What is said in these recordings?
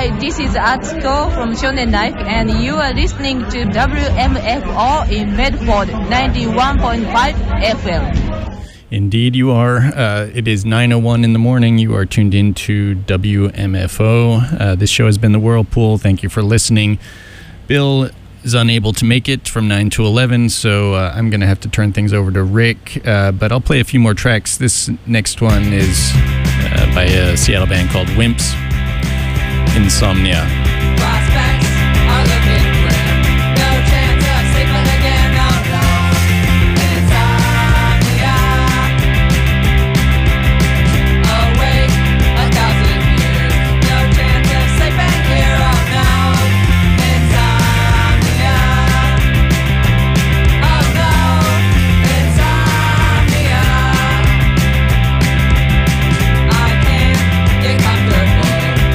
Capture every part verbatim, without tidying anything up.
Hi, this is Atsuko from Shonen Life, and you are listening to W M F O in Medford, ninety-one point five F M. Indeed, you are. Uh, it is nine oh one in the morning. You are tuned in to W M F O. Uh, this show has been The Whirlpool. Thank you for listening. Bill is unable to make it from nine to eleven, so uh, I'm going to have to turn things over to Rick, uh, but I'll play a few more tracks. This next one is uh, by a Seattle band called Wimps, Insomnia. Prospects are looking grim. No chance of sleeping again. No, no. Insomnia. Awake a thousand years. No chance of sleeping here. Oh no. Insomnia. Oh no. Insomnia. I can't get comfortable.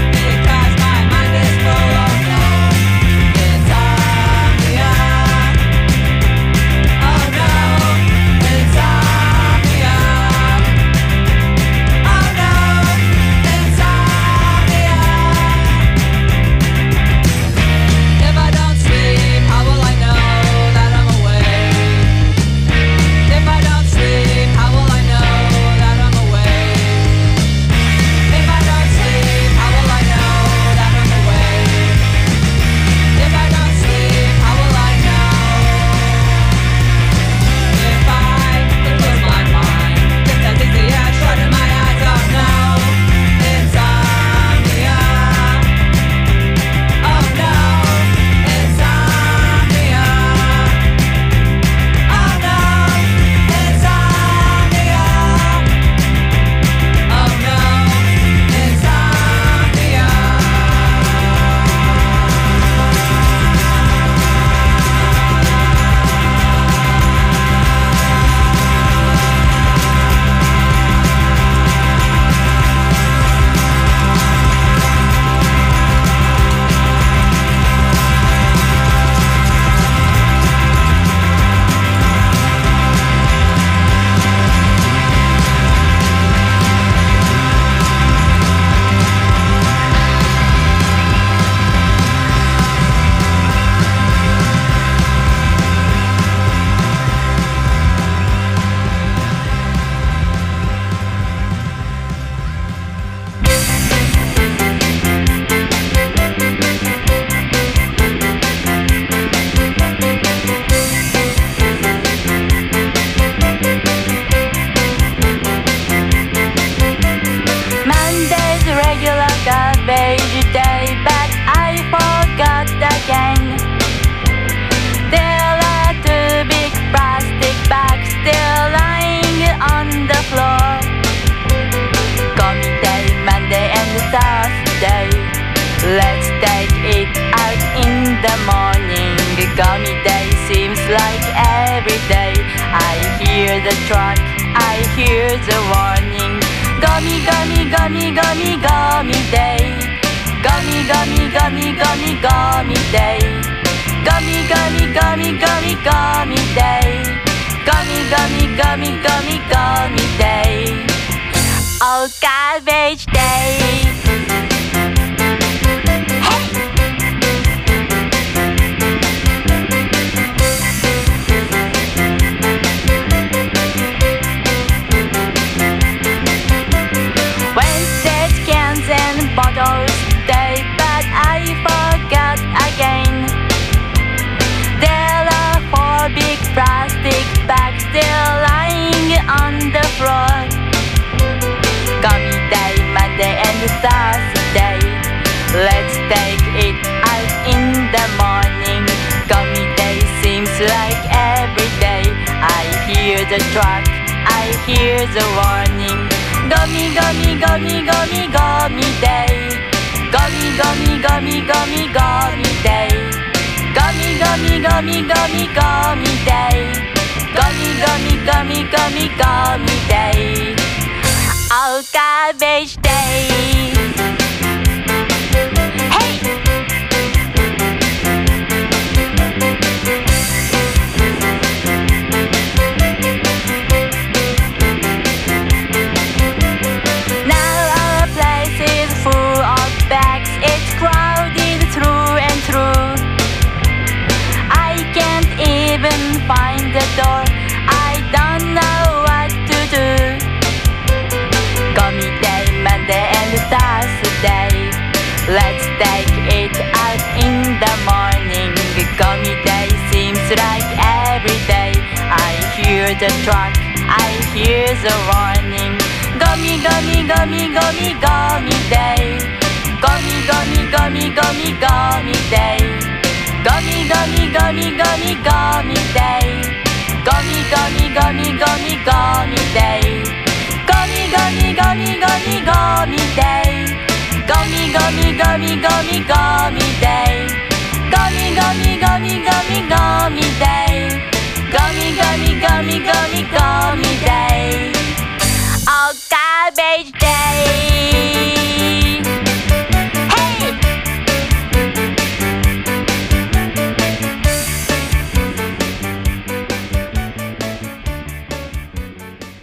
Let's take it out in the morning. Gummy day seems like every day. I hear the truck, I hear the warning. Gummy, gummy, gummy, gummy, gummy day. Gummy, gummy, gummy, gummy, gummy day. Gummy, gummy, gummy, gummy, gummy day. Gummy, gummy, gummy, gummy, gummy day. Oh, garbage day. Bottles day, but I forgot again. There are four big plastic bags still lying on the floor. Gummy day, Monday and Thursday. Let's take it out in the morning. Gummy day seems like every day. I hear the truck, I hear the warning. Gummy, gummy, gummy, gummy, gummy day. Gummy, gummy, gummy, gummy, gummy day. Gummy, gummy, gummy, gummy, gummy day. Gummy, gummy, gummy, gummy, gummy day. Oh, garbage day. Now our place is full of bags. It's crowded. take it out in the morning. Gummy day seems like every day. I hear the truck, I hear the warning. Gummy, gummy, gummy, gummy, gummy day. Gummy, gummy, gummy, gummy, gummy day. Gummy, gummy, gummy, gummy, gummy day. Gummy, gummy, gummy, gummy, gummy day. Gummy, gummy, gummy, gummy, gummy day. Gummy, gummy, gummy, gummy, gummy day. Gummy, gummy, gummy, gummy, gummy day. Gummy, gummy, gummy, gummy, gummy day. Oh, garbage day. Hey!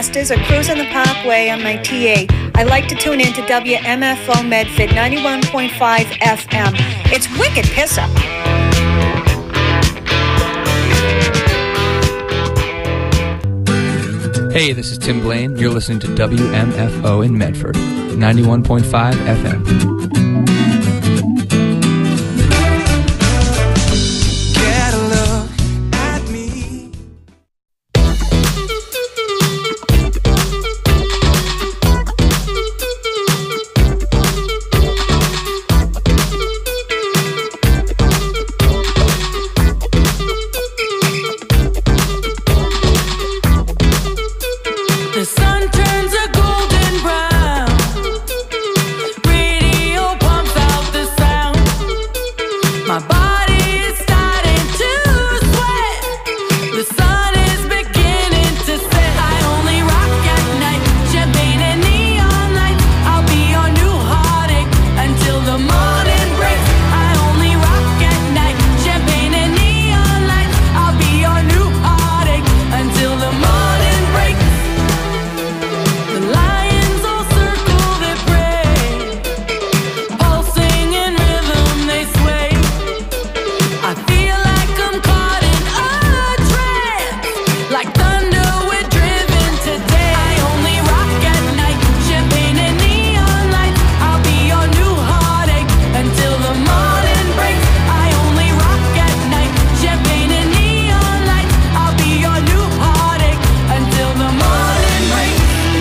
Masters are cruising the parkway on my T A. I like to tune in to W M F O Medford ninety-one point five F M. It's wicked piss up. Hey, this is Tim Blaine. You're listening to W M F O in Medford, ninety-one point five F M. Get a look at me. The sun turns a golden brown. Radio pumps out the sound. My body is starting to sweat. The sun is beginning to set. I only rock at night. Champagne and neon lights. I'll be your new heartache until the morning breaks. I only rock at night. Champagne and neon lights. I'll be your new heartache until the morning breaks. The lions all circle their prey, pulsing in rhythm they sway. I feel like I'm caught in a trance, like thunder we're driven today. I only rock at night, champagne and neon lights. I'll be your new heartache until the morning breaks. I only rock at night, champagne and neon lights. I'll be your new heartache until the morning breaks.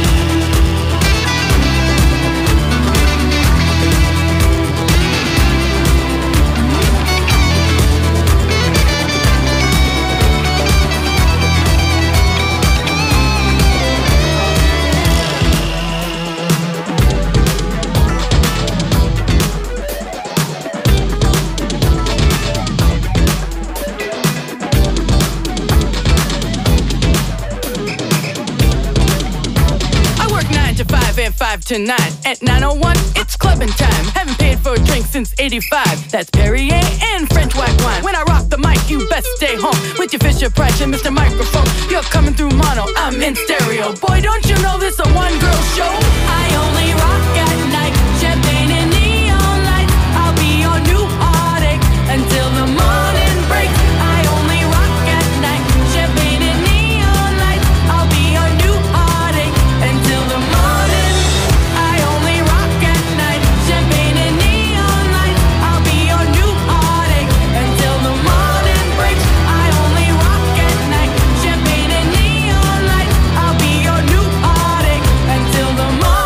I work nine to five and five to nine. At nine oh one, it's clubbing time. Haven't paid for a drink since eighty-five. That's Perrier and French white wine. When I rock the mic, you best stay home with your Fisher Price and Mister Microphone. You're coming through mono, I'm in stereo. Boy, don't you know this a one-girl show? I only rock at night. Champagne and neon lights. I'll be your new heartache until the morning breaks. I only rock at night. Champagne and neon lights. I'll be your new heartache until the morning. I only rock at night. Champagne and neon lights. I'll be your new heartache until the morning breaks. I only rock at night. Champagne and neon lights. I'll be your new heartache until the morning.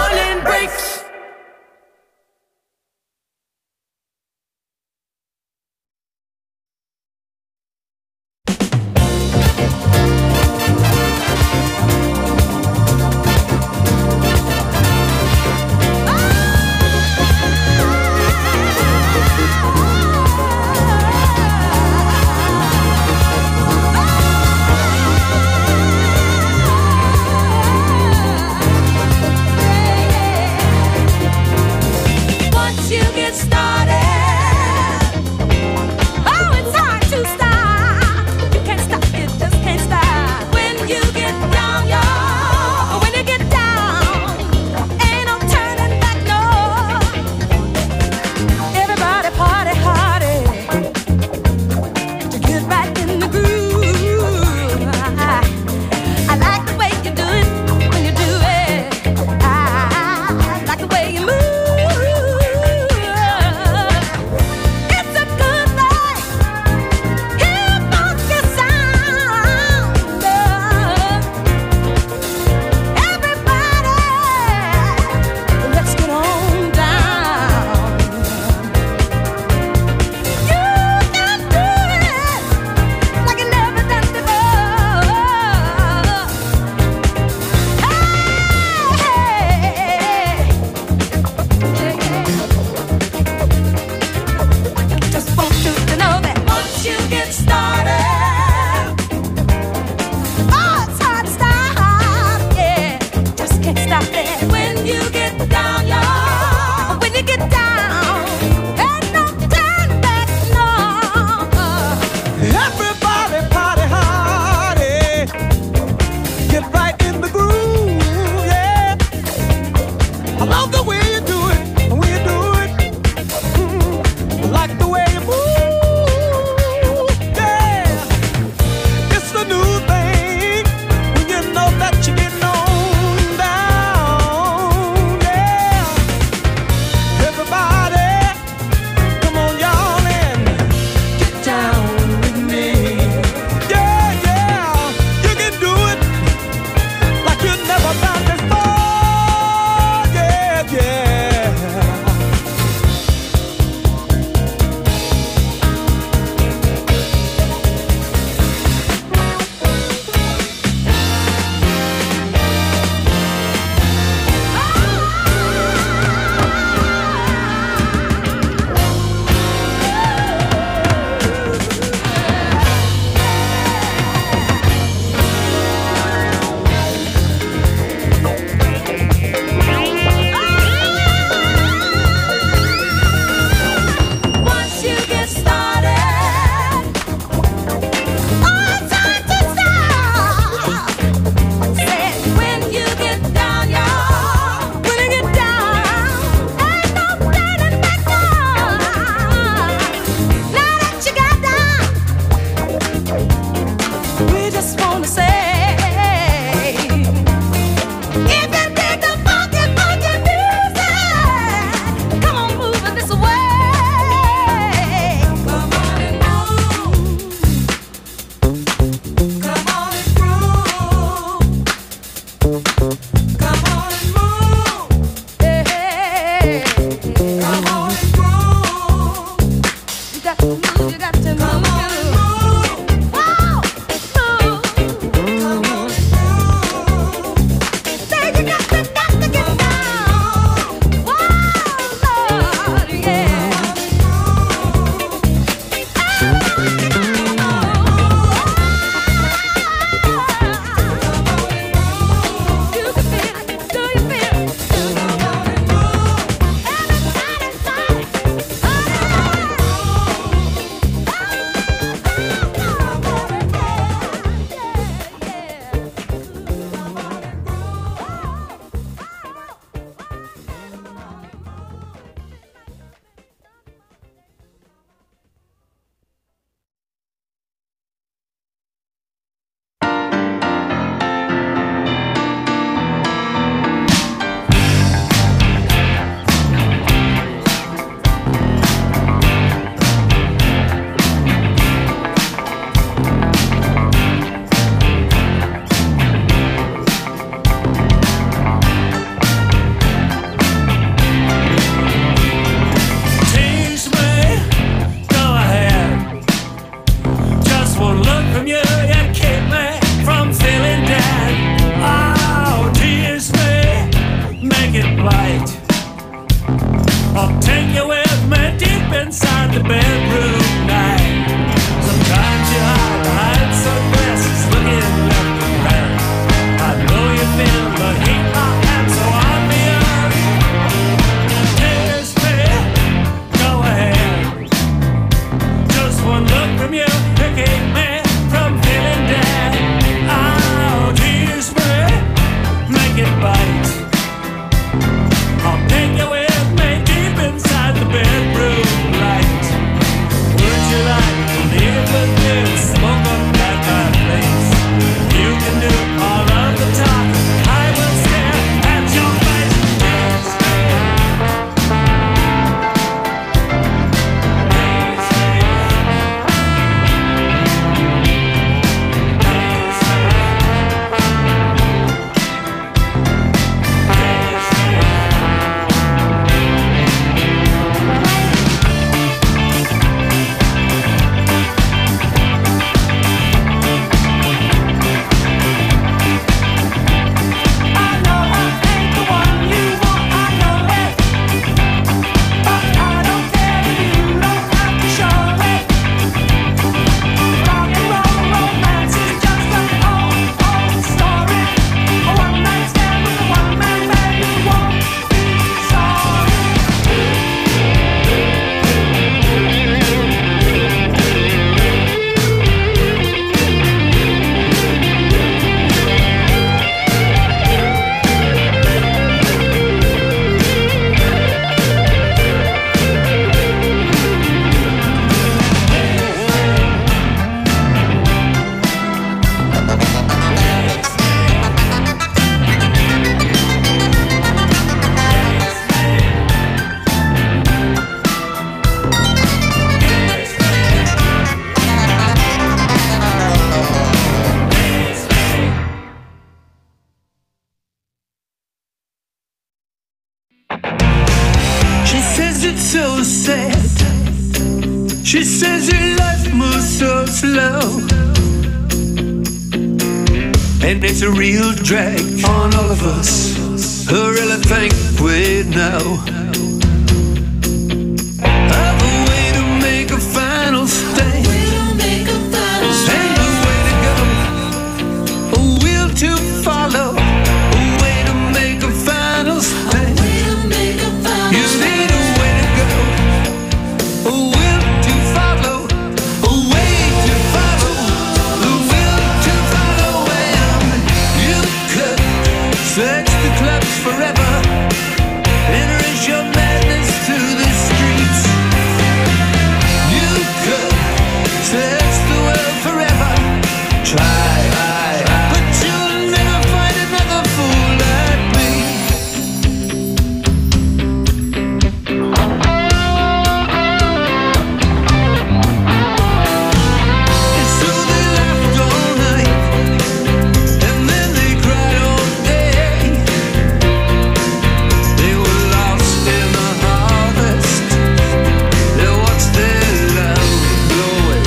so sad. She says your life moves so slow, and it's a real drag on all of us who really think we know of a way to make a final stand, and a way to go, a will to follow, a way to make a final stand. You need a way to go, a will to follow, a way to follow, a will to follow. And you could search the clubs forever, enter your madness to the streets. You could search the world forever, try, but you'll never find another fool like me. And so they laughed all night, and then they cried all day. They were lost in the harvest. They watched their love blow away.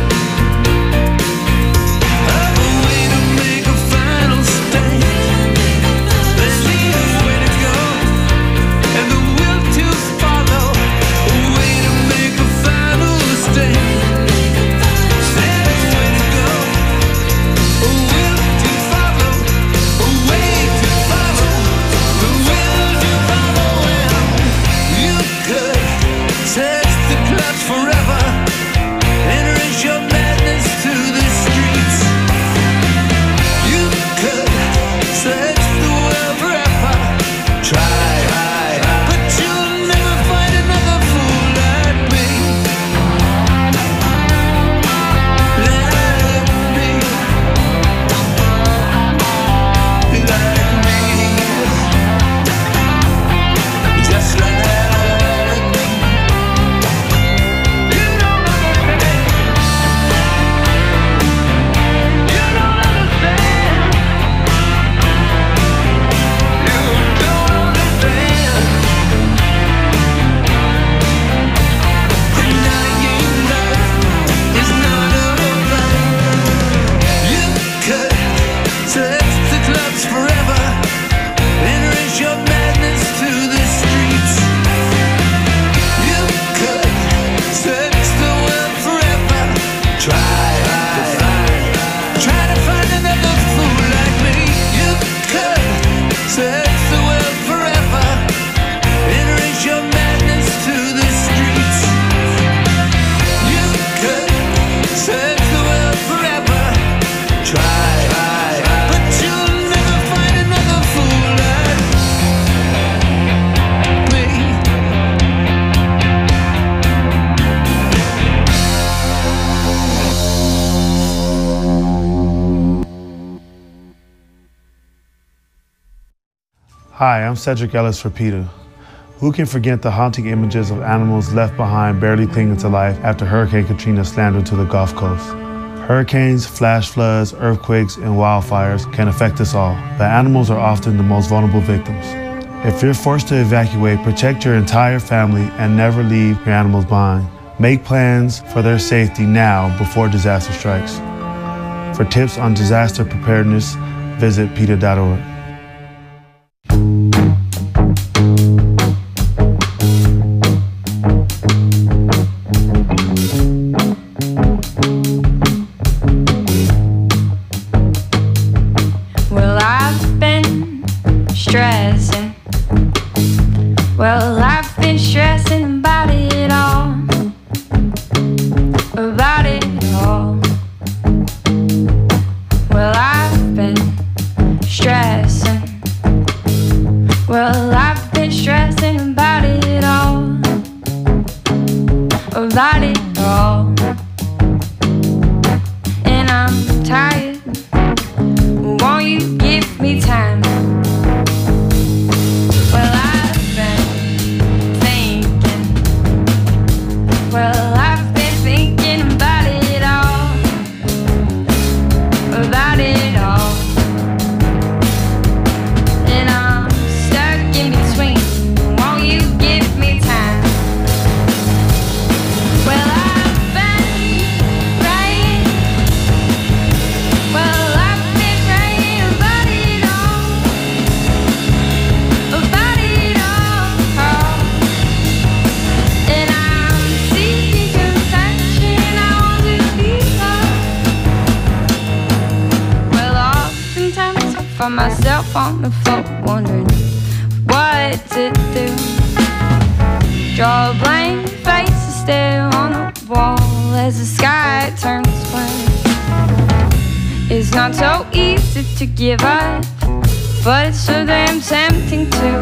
Have a way to make a final stand. They need a way to go, and the will to follow. A way to make a final stand. And a way to go, a will to follow, a way to follow, the will to follow. And you could search the clubs forever, enter your madness to the streets. You could search the world forever, try, but you'll never find another fool like me. Like me. Like me. Just like me. You don't understand. You don't understand. You don't understand. Denying life is not over. You could search the clubs forever, enter your madness to the streets. You could search the world forever, try, try to find another fool like me. You could search the world forever, enter your madness to the streets. You could search the world forever, try, but you'll never find another fool like me. Hi, I'm Cedric Ellis for PETA. Who can forget the haunting images of animals left behind barely clinging to life after Hurricane Katrina slammed into the Gulf Coast? Hurricanes, flash floods, earthquakes, and wildfires can affect us all, but animals are often the most vulnerable victims. If you're forced to evacuate, protect your entire family and never leave your animals behind. Make plans for their safety now before disaster strikes. For tips on disaster preparedness, visit PETA dot org. Well, I've been stressing. Well, I've been stressing about it all. About it all. Well, I've been stressing. Well, I've been stressing about it all. About it all. And I'm tired. Won't you give me time? Well, I've been thinking. Well, I've been thinking about it all. About it all. And I'm stuck in between. Won't you give me time? find myself on the floor wondering what to do. Draw a blank face and stare on the wall as the sky turns black. It's not so easy to give up, but it's so damn tempting to.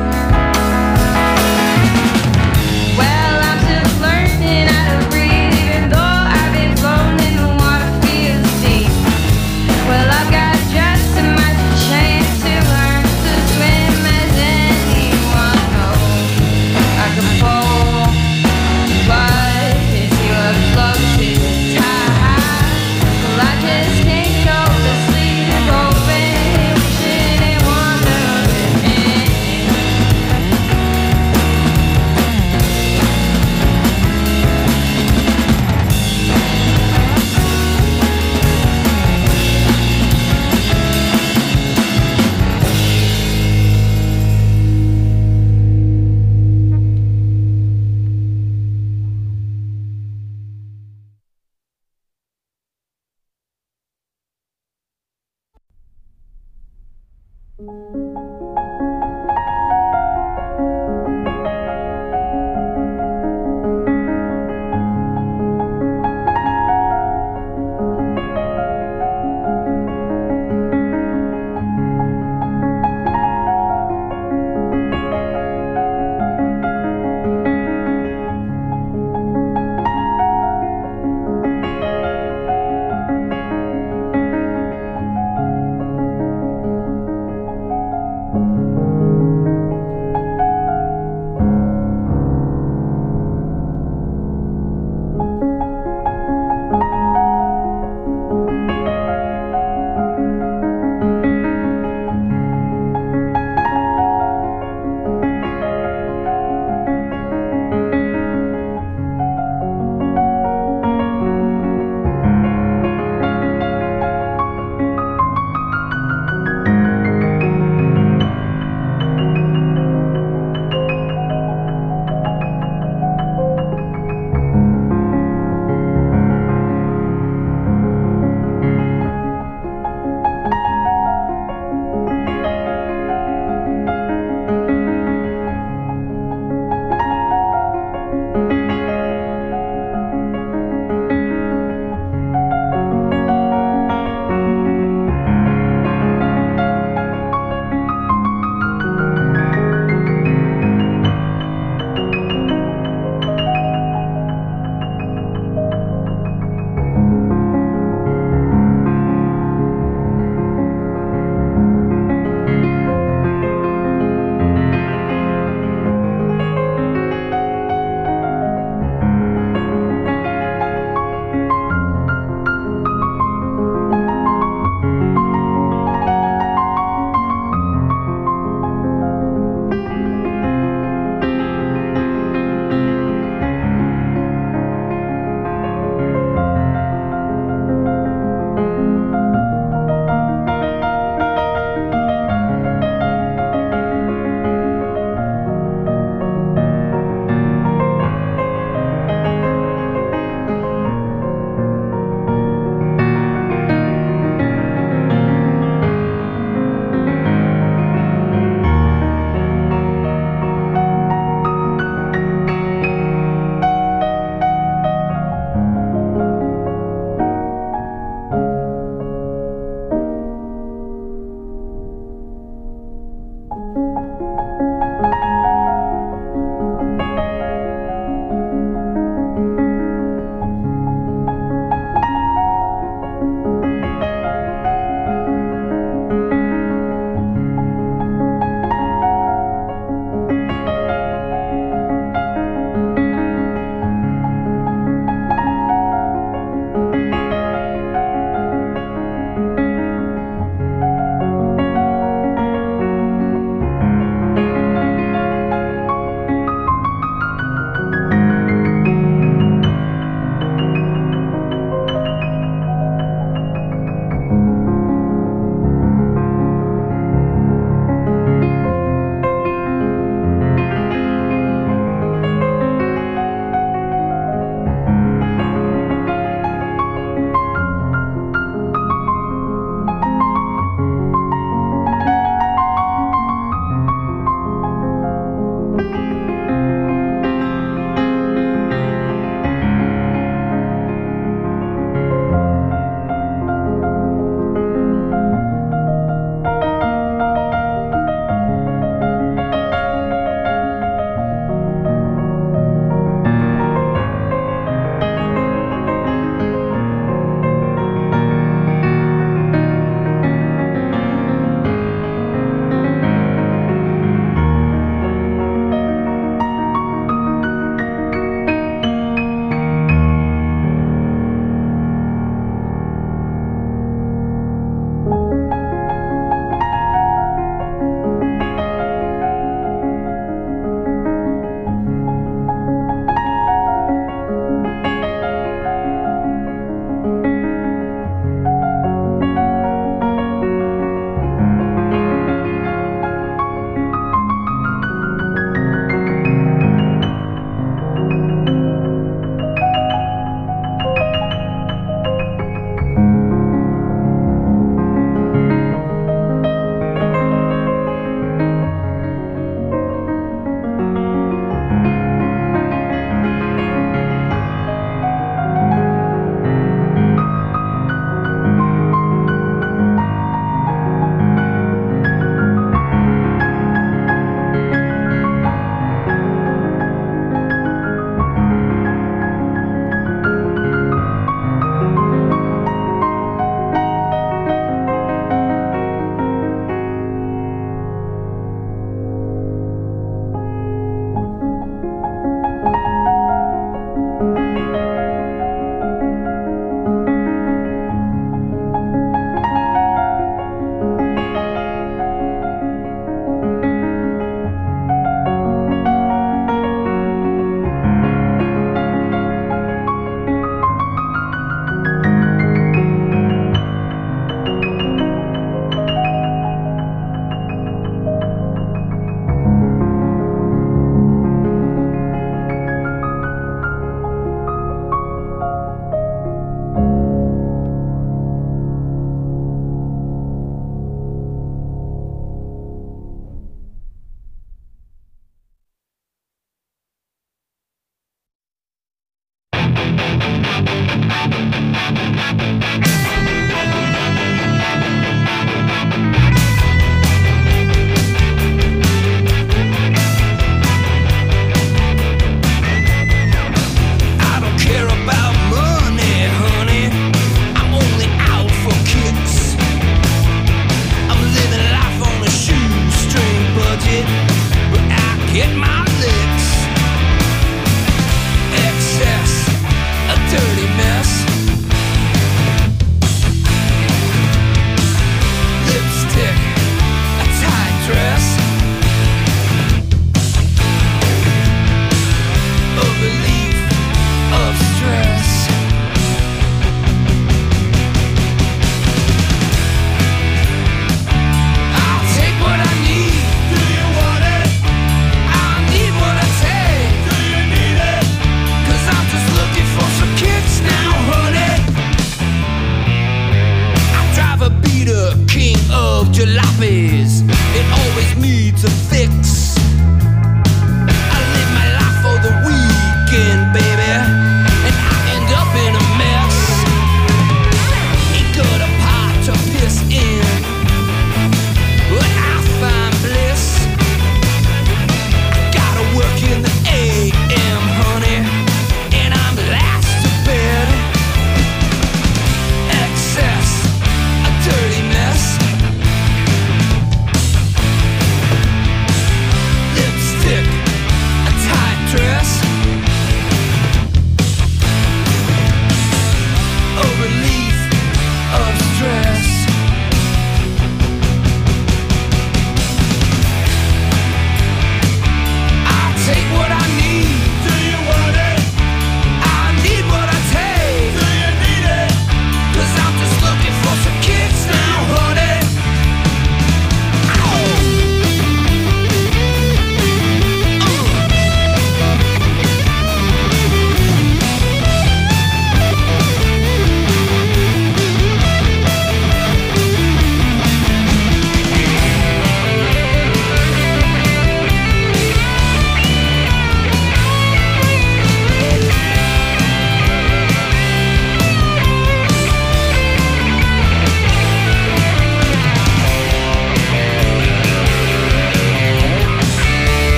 Well, I'm still learning how to breathe, even though I've been floating in the water feels deep. Well, I've got just as much chance to learn to swim as anyone knows. I could fall, but it's your floating tide. Well, I just can't go to sleep, hoping, wishing and wondering.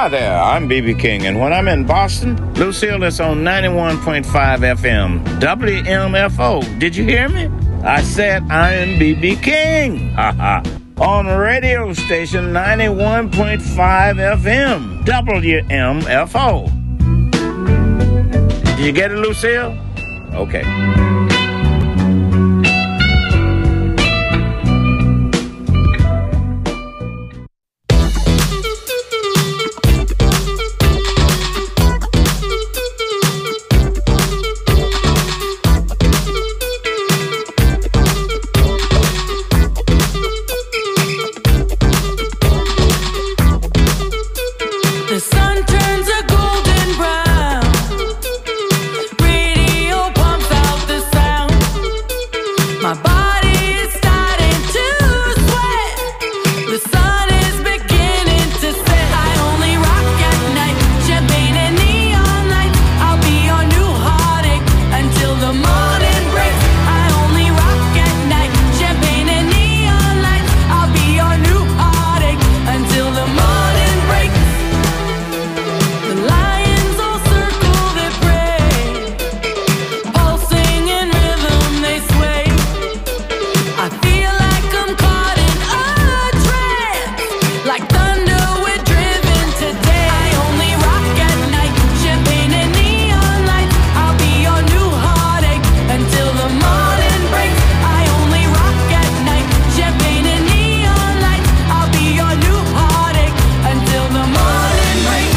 Hi there, I'm B B King, and when I'm in Boston, Lucille is on ninety-one point five F M, W M F O. Did you hear me? I said I'm B B King. Ha ha. On radio station ninety-one point five F M, W M F O. Did you get it, Lucille? Okay. The sun turns a golden brown. Radio pumps out the sound. My body is starting to sweat. The sun is beginning to set. I only rock at night. Champagne and neon lights. I'll be your new heartache until the morning breaks. I only rock at night. Champagne and neon lights. I'll be your new heartache until the morning breaks. The lions all circle their prey, pulsing in rhythm they sway. I feel like I'm caught in a trance, like thunder we're driven today. I only rock at night, champagne and neon lights. I'll be your new heartache until the morning breaks. I only rock at night, champagne and neon lights. I'll be your new heartache until the morning breaks.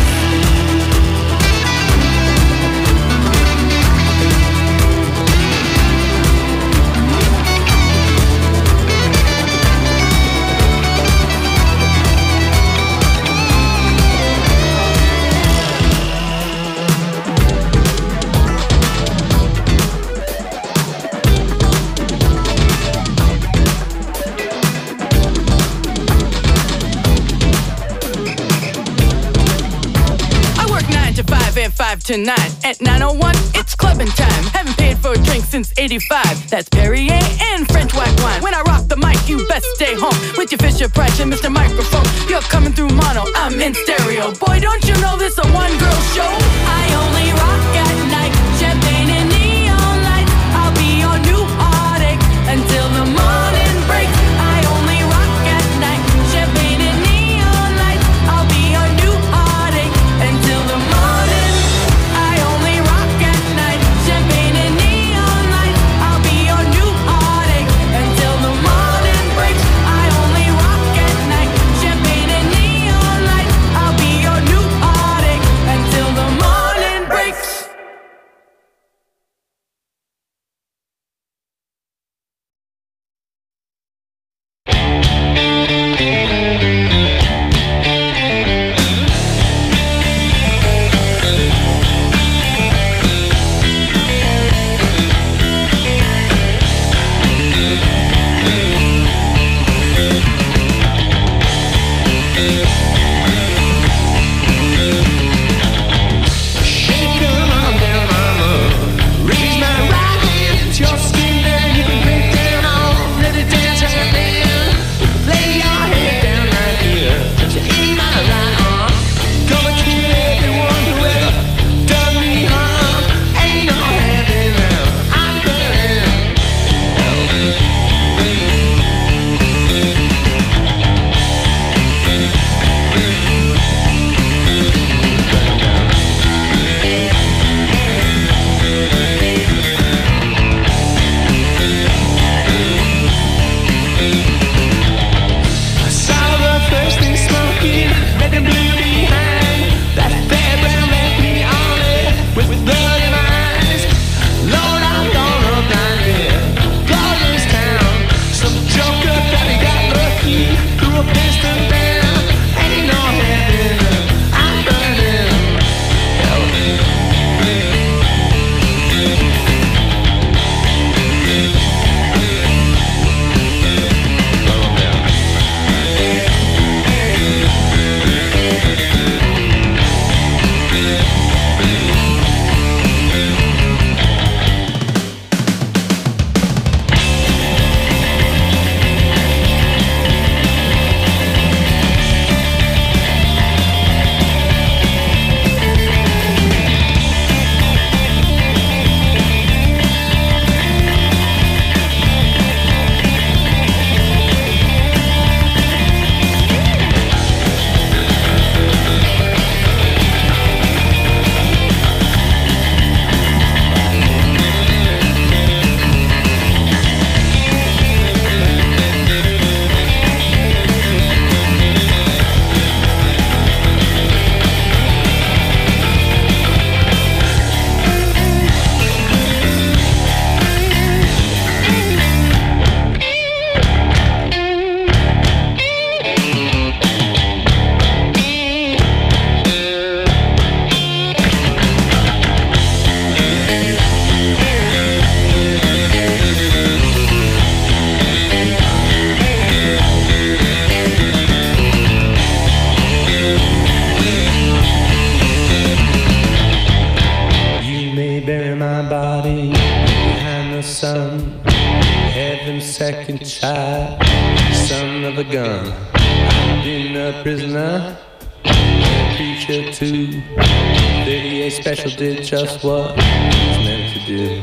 I work nine to five and five to nine. At nine oh one, it's clubbing time. Haven't paid for a drink since eighty-five. That's Perrier and French white wine. When I rock the mic, you best stay home with your Fisher Price and Mister Microphone. You're coming through mono, I'm in stereo. Boy, don't you know this a one-girl show? I only rock at night. Champagne and neon lights. I'll be your new heartache until the morning breaks. I only rock at night. Champagne and neon lights. I'll be your new heartache until the morning. I only rock at night. Champagne and neon lights. I'll be your new heartache until the morning breaks. I only rock at night. Champagne and neon lights. I'll be your new heartache son, heaven's second child, son of a gun. I've been a prisoner, a preacher too. thirty-eight Special did just what it's meant to do.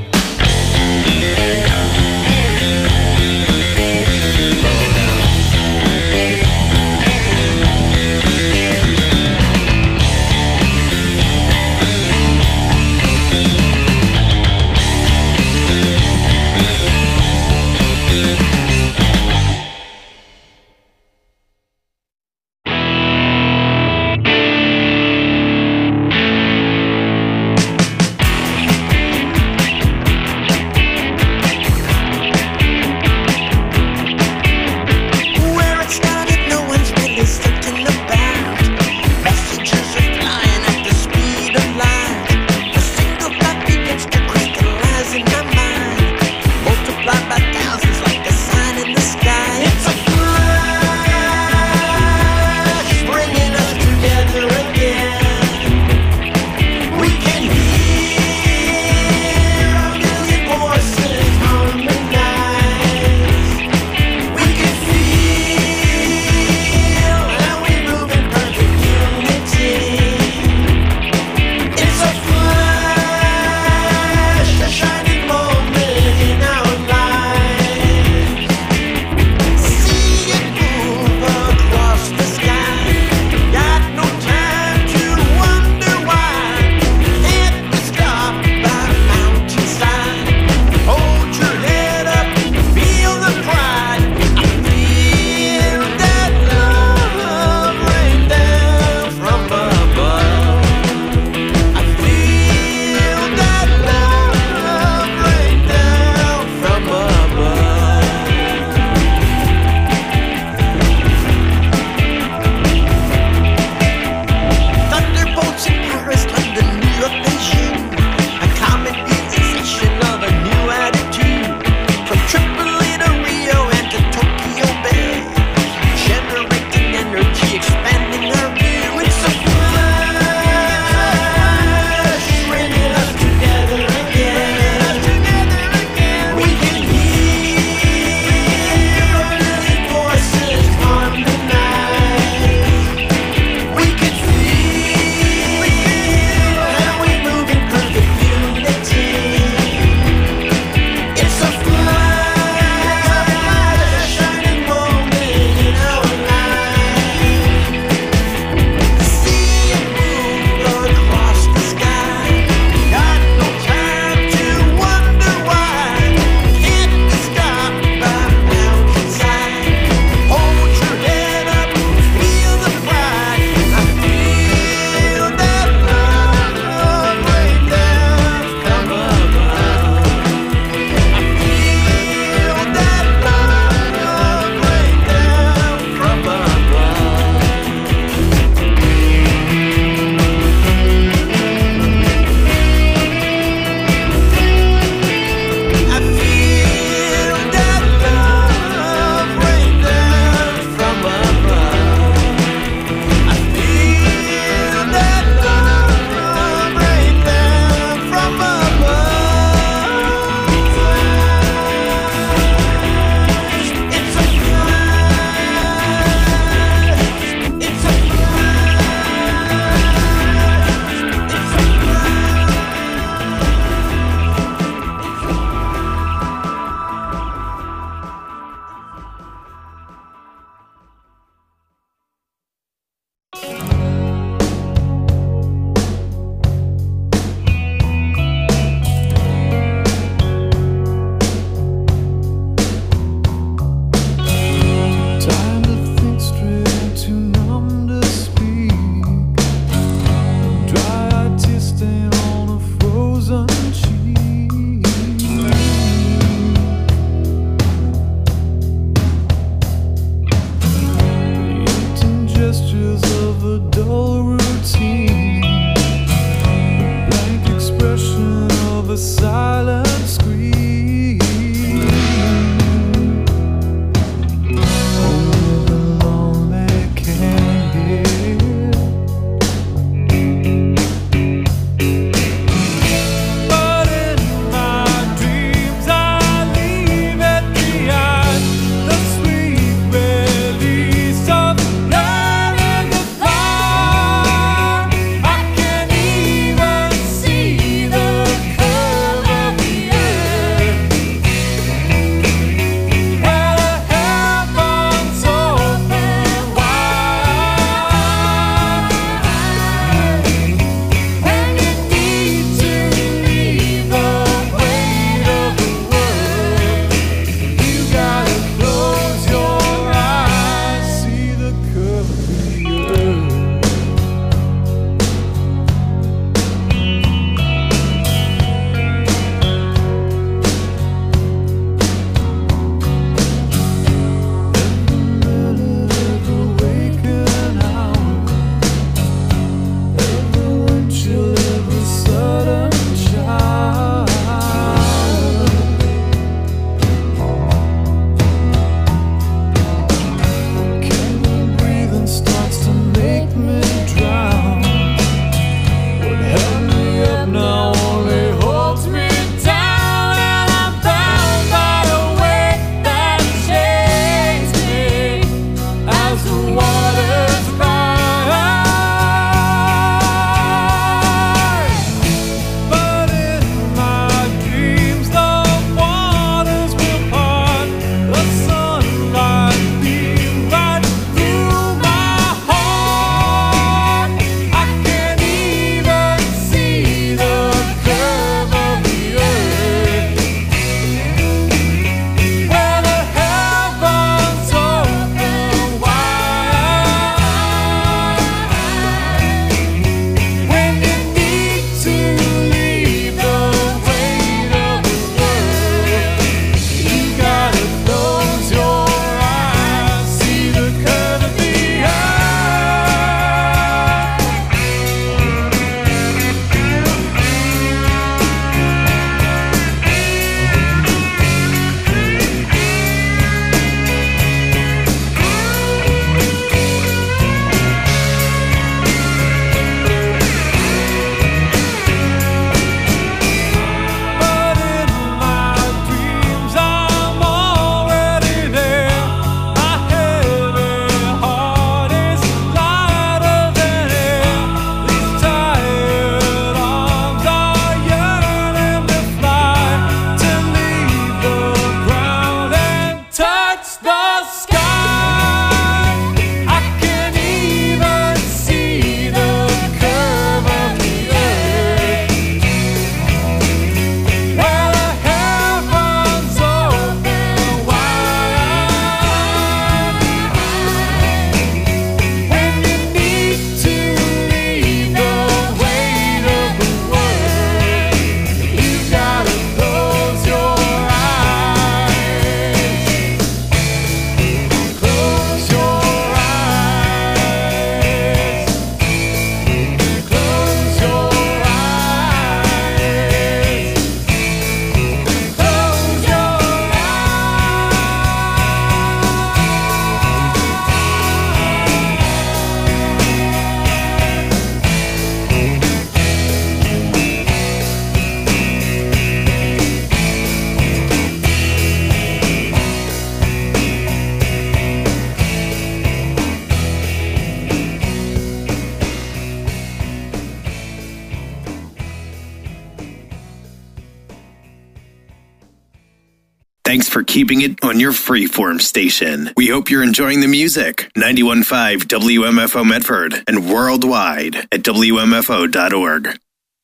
Thanks for keeping it on your freeform station. We hope you're enjoying the music. ninety-one point five W M F O Medford and worldwide at W M F O dot org.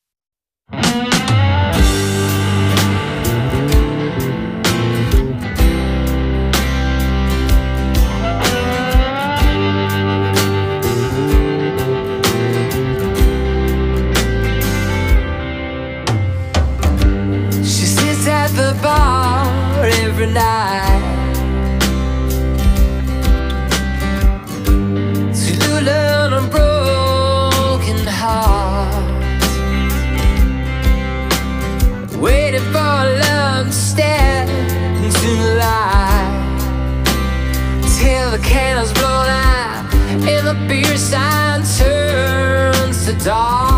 She sits at the bar every night to learn a broken heart, waiting for love to step into the light till the candles blown out and the beer sign turns to dark.